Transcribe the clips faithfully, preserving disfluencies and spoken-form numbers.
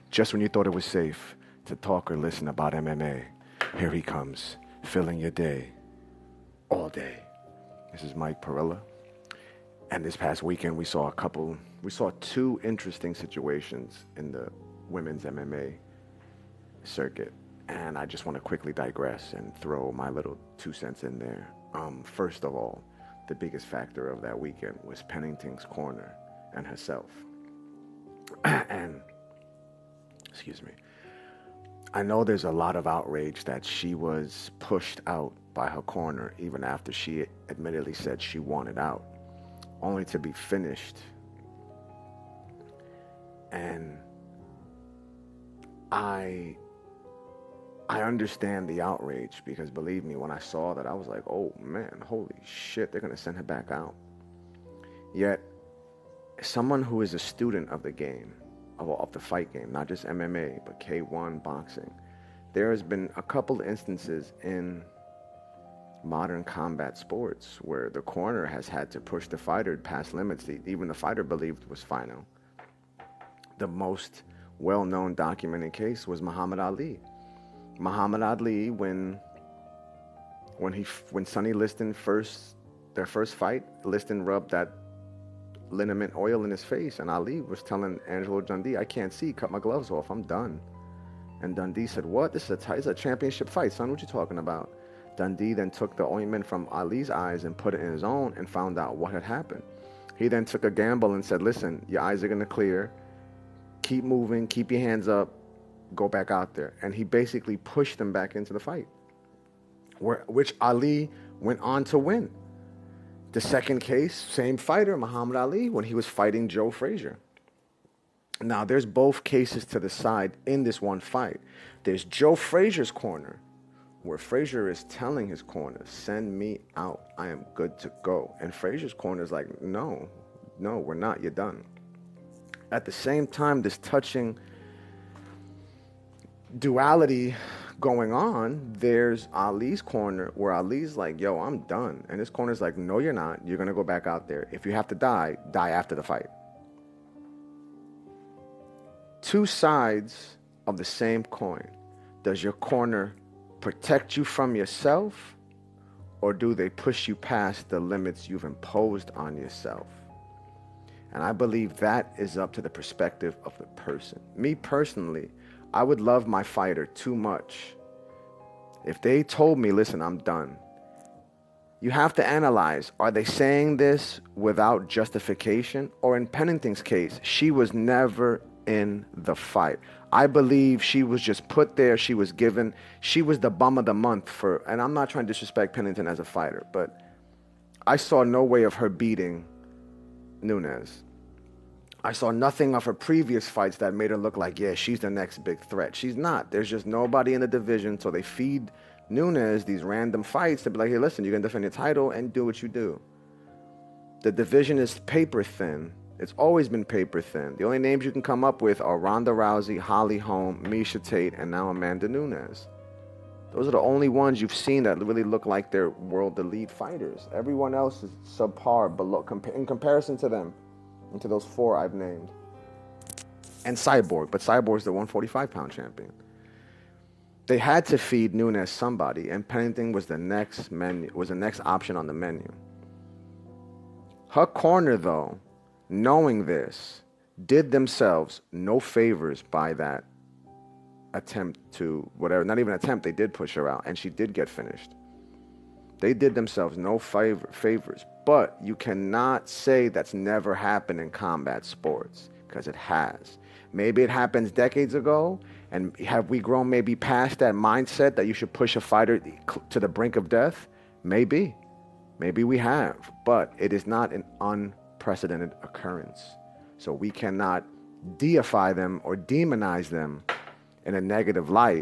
Just when you thought it was safe to talk or listen about M M A, here he comes, filling your day, all day. This is Mike Perella. And this past weekend, we saw a couple, we saw two interesting situations in the women's M M A circuit. And I just want to quickly digress and throw my little two cents in there. Um, first of all, the biggest factor of that weekend was Pennington's corner and herself. and, excuse me, I know there's a lot of outrage that she was pushed out by her corner even after she admittedly said she wanted out, only to be finished. And I I understand the outrage, because believe me, when I saw that, I was like, oh man, holy shit, they're going to send her back out. Yet, someone who is a student of the game, of, of the fight game, not just M M A, but K one boxing, there has been a couple instances in modern combat sports where the corner has had to push the fighter past limits that even the fighter believed was final. The most well-known documented case was Muhammad Ali. Muhammad Ali, when when he when Sonny Liston first their first fight, Liston rubbed that liniment oil in his face, and Ali was telling Angelo Dundee, "I can't see. Cut my gloves off. I'm done." And Dundee said, "What? This is a t- this is a championship fight, son. What you talking about?" Dundee then took the ointment from Ali's eyes and put it in his own, and found out what had happened. He then took a gamble and said, "Listen, your eyes are gonna clear. Keep moving. Keep your hands up. Go back out there." And he basically pushed him back into the fight, where, which Ali went on to win. The second case, same fighter, Muhammad Ali, when he was fighting Joe Frazier. Now, there's both cases to the side in this one fight. There's Joe Frazier's corner, where Frazier is telling his corner, "Send me out. I am good to go." And Frazier's corner is like, no, no, we're not. You're done. At the same time, this touching duality going on, there's Ali's corner, where Ali's like, "Yo, I'm done." And his corner's like, "No, you're not. You're going to go back out there. If you have to die, die after the fight." Two sides of the same coin. Does your corner protect you from yourself, or do they push you past the limits you've imposed on yourself? And I believe that is up to the perspective of the person. Me personally, I would love my fighter too much if they told me, "Listen, I'm done." You have to analyze, are they saying this without justification? Or in Pennington's case, she was never in the fight. I believe she was just put there. She was given, she was the bum of the month for, and I'm not trying to disrespect Pennington as a fighter, but I saw no way of her beating Nunes. I saw nothing of her previous fights that made her look like, yeah, she's the next big threat. She's not. There's just nobody in the division, so they feed Nunes these random fights to be like, "Hey, listen, you can defend your title and do what you do." The division is paper thin. It's always been paper thin. The only names you can come up with are Ronda Rousey, Holly Holm, Miesha Tate, and now Amanda Nunes. Those are the only ones you've seen that really look like they're world elite fighters. Everyone else is subpar below in comparison to them. And to those four I've named. And Cyborg, but Cyborg's the one forty-five pound champion. They had to feed Nunes somebody, and Pennington was the next menu, was the next option on the menu. Her corner, though, knowing this, did themselves no favors by that attempt to, whatever, not even attempt, they did push her out, and she did get finished. They did themselves no favor, favors. But you cannot say that's never happened in combat sports, because it has. Maybe it happens decades ago, and have we grown maybe past that mindset that you should push a fighter to the brink of death? Maybe. Maybe we have. But it is not an unprecedented occurrence. So we cannot deify them or demonize them in a negative light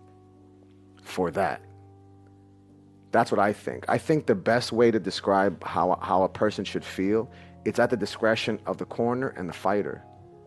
for that. That's what I think. I think the best way to describe how, how a person should feel, it's at the discretion of the corner and the fighter.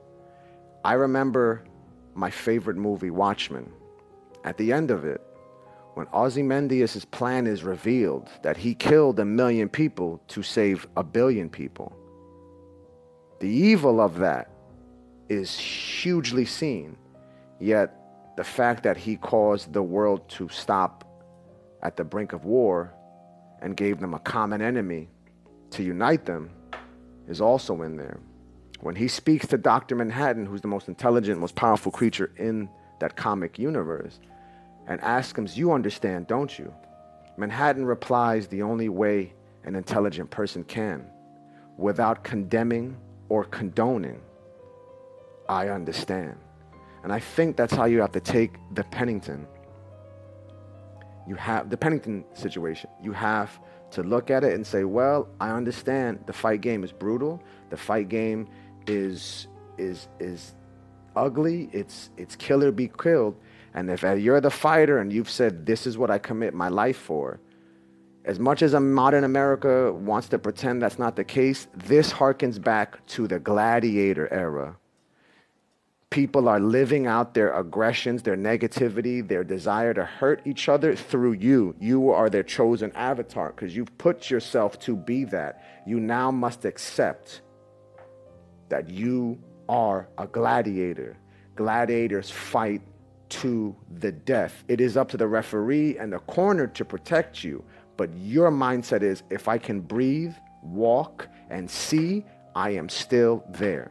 I remember my favorite movie, Watchmen. At the end of it, when Ozymandias' plan is revealed that he killed a million people to save a billion people, the evil of that is hugely seen. Yet the fact that he caused the world to stop at the brink of war and gave them a common enemy to unite them is also in there. When he speaks to Doctor Manhattan, who's the most intelligent, most powerful creature in that comic universe, and asks him, you understand, don't you? Manhattan replies the only way an intelligent person can, without condemning or condoning. I understand. And I think that's how you have to take the Pennington. You have the Pennington situation. You have to look at it and say, well, I understand the fight game is brutal. The fight game is is is ugly. It's it's kill or be killed. And if you're the fighter and you've said, this is what I commit my life for, as much as a modern America wants to pretend that's not the case, this harkens back to the gladiator era. People are living out their aggressions, their negativity, their desire to hurt each other through you. You are their chosen avatar because you've put yourself to be that. You now must accept that you are a gladiator. Gladiators fight to the death. It is up to the referee and the corner to protect you. But your mindset is, if I can breathe, walk, and see, I am still there.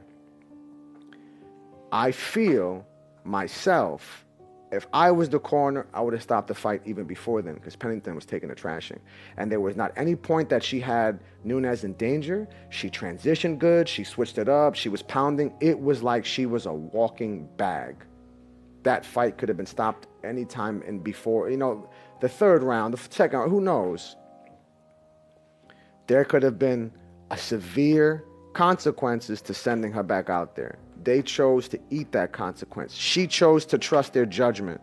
I feel myself, if I was the corner, I would have stopped the fight even before then because Pennington was taking a trashing. And there was not any point that she had Nunes in danger. She transitioned good. She switched it up. She was pounding. It was like she was a walking bag. That fight could have been stopped anytime and before, you know, the third round, the second round, who knows? There could have been a severe consequences to sending her back out there. They chose to eat that consequence. She chose to trust their judgment.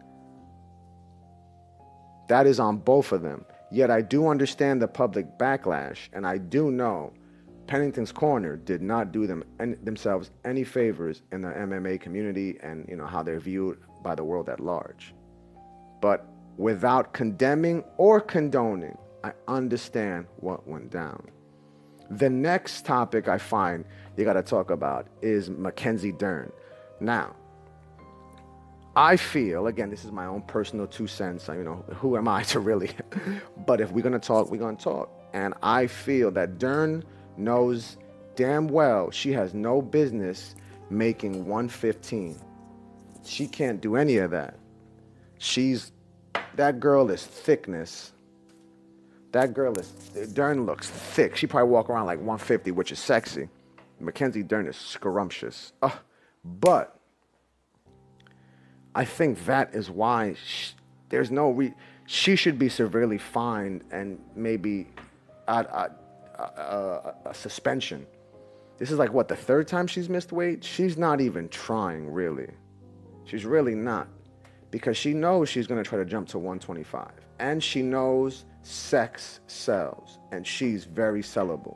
That is on both of them. Yet I do understand the public backlash, and I do know Pennington's corner did not do them any, themselves any favors in the M M A community and, you know, how they're viewed by the world at large. But without condemning or condoning, I understand what went down. The next topic I find you got to talk about is Mackenzie Dern. Now, I feel, again, this is my own personal two cents, you know, who am I to really, but if we're going to talk, we're going to talk. And I feel that Dern knows damn well she has no business making one fifteen. She can't do any of that. She's, that girl is thickness. That girl is, Dern looks thick. She probably walk around like one fifty, which is sexy. Mackenzie Dern is scrumptious. Uh, but I think that is why she, there's no, re, she should be severely fined and maybe at, at, a, a suspension. This is like, what, the third time she's missed weight? She's not even trying, really. She's really not. Because she knows she's going to try to jump to one twenty-five. And she knows sex sells. And she's very sellable.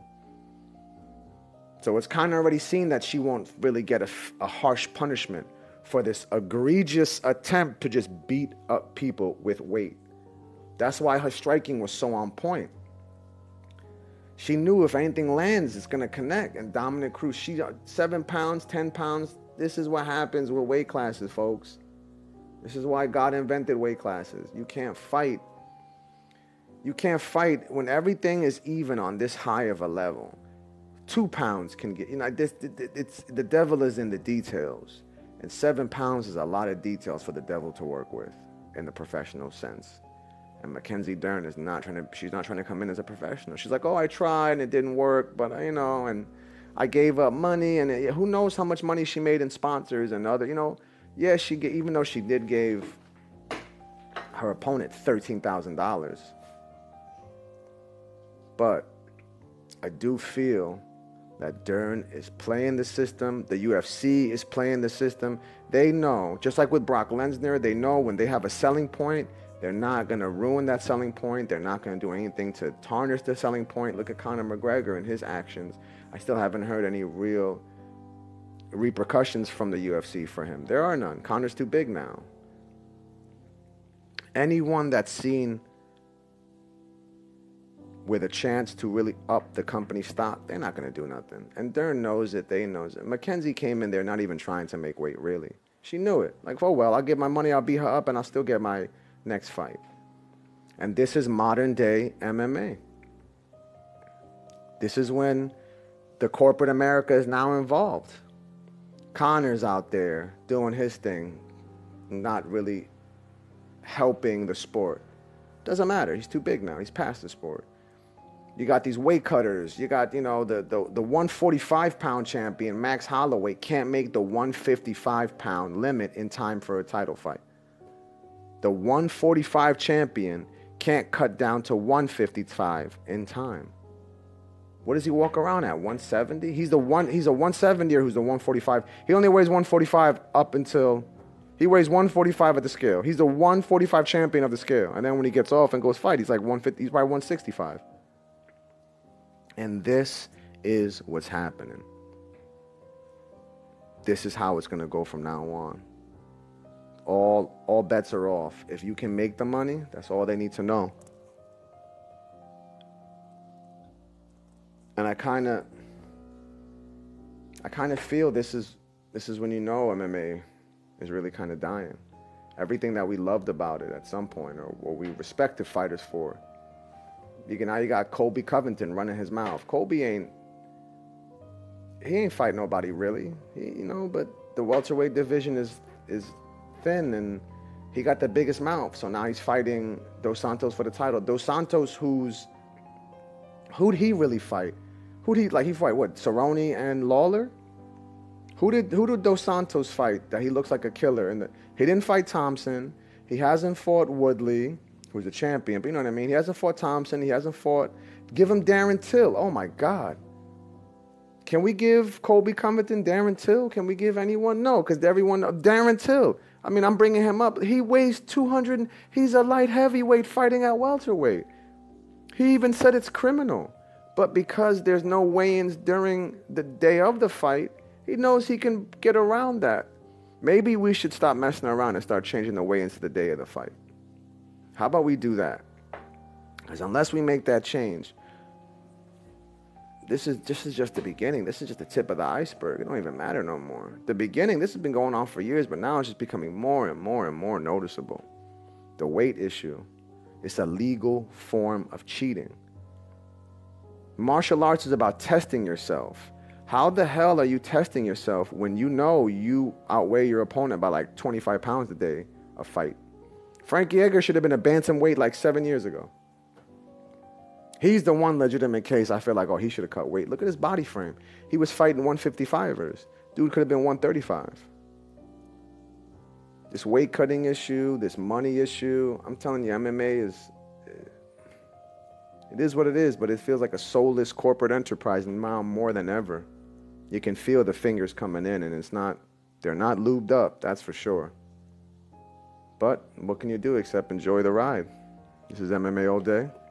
So it's kind of already seen that she won't really get a, a harsh punishment for this egregious attempt to just beat up people with weight. That's why her striking was so on point. She knew if anything lands, it's going to connect. And Dominic Cruz, she seven pounds, ten pounds. This is what happens with weight classes, folks. This is why God invented weight classes. You can't fight. You can't fight when everything is even on this high of a level. Two pounds can get, you know, this, it's, the devil is in the details. And seven pounds is a lot of details for the devil to work with in the professional sense. And Mackenzie Dern is not trying to, she's not trying to come in as a professional. She's like, oh, I tried and it didn't work, but, you know, and I gave up money. And it, who knows how much money she made in sponsors and other, you know. Yeah, she even though she did give her opponent thirteen thousand dollars. But I do feel that Dern is playing the system. The U F C is playing the system. They know, just like with Brock Lesnar, they know when they have a selling point, they're not going to ruin that selling point. They're not going to do anything to tarnish the selling point. Look at Conor McGregor and his actions. I still haven't heard any real repercussions from the U F C for him. There are none. Conor's too big now. Anyone that's seen with a chance to really up the company stock, they're not going to do nothing. And Dern knows it. They knows it. Mackenzie came in there not even trying to make weight, really. She knew it. Like, oh, well, I'll get my money, I'll beat her up, and I'll still get my next fight. And this is modern day M M A. This is when the corporate America is now involved. Conor's out there doing his thing, not really helping the sport. Doesn't matter. He's too big now. He's past the sport. You got these weight cutters. You got, you know, the, the, the one forty-five pound champion, Max Holloway, can't make the one fifty-five pound limit in time for a title fight. The one forty-five champion can't cut down to one fifty-five in time. What does he walk around at? one seventy? He's the one. He's a one seventy-er who's the one forty-five. He only weighs one forty-five up until he weighs one forty-five at the scale. He's the one forty-five champion of the scale. And then when he gets off and goes fight, he's like one fifty. He's probably one sixty-five. And this is what's happening. This is how it's going to go from now on. All, all bets are off. If you can make the money, that's all they need to know. And I kind of, I kind of feel this is, this is when you know M M A is really kind of dying. Everything that we loved about it at some point, or what we respected fighters for. You can, now you got Colby Covington running his mouth. Colby ain't, he ain't fight nobody really, he, you know. But the welterweight division is is thin, and he got the biggest mouth. So now he's fighting Dos Santos for the title. Dos Santos, who's, who'd he really fight? Who'd he, like, he fight, what, Cerrone and Lawler? Who did who did Dos Santos fight that he looks like a killer? And he didn't fight Thompson. He hasn't fought Woodley, who's a champion, but you know what I mean? He hasn't fought Thompson. He hasn't fought... Give him Darren Till. Oh, my God. Can we give Colby Covington Darren Till? Can we give anyone? No, because everyone... Darren Till. I mean, I'm bringing him up. He weighs two hundred... He's a light heavyweight fighting at welterweight. He even said it's criminal. But because there's no weigh-ins during the day of the fight, he knows he can get around that. Maybe we should stop messing around and start changing the weigh-ins to the day of the fight. How about we do that? Because unless we make that change, this is, this is just the beginning. This is just the tip of the iceberg. It don't even matter no more. The beginning, this has been going on for years, but now it's just becoming more and more and more noticeable. The weight issue. It's a legal form of cheating. Martial arts is about testing yourself. How the hell are you testing yourself when you know you outweigh your opponent by like twenty-five pounds a day of fight? Frankie Edgar should have been a bantamweight like seven years ago. He's the one legitimate case I feel like, oh, he should have cut weight. Look at his body frame. He was fighting one fifty-fivers. Dude could have been one thirty-five. This weight cutting issue, this money issue, I'm telling you, M M A is, it is what it is, but it feels like a soulless corporate enterprise now more than ever. You can feel the fingers coming in, and it's not, they're not lubed up, that's for sure. But what can you do except enjoy the ride? This is M M A All Day.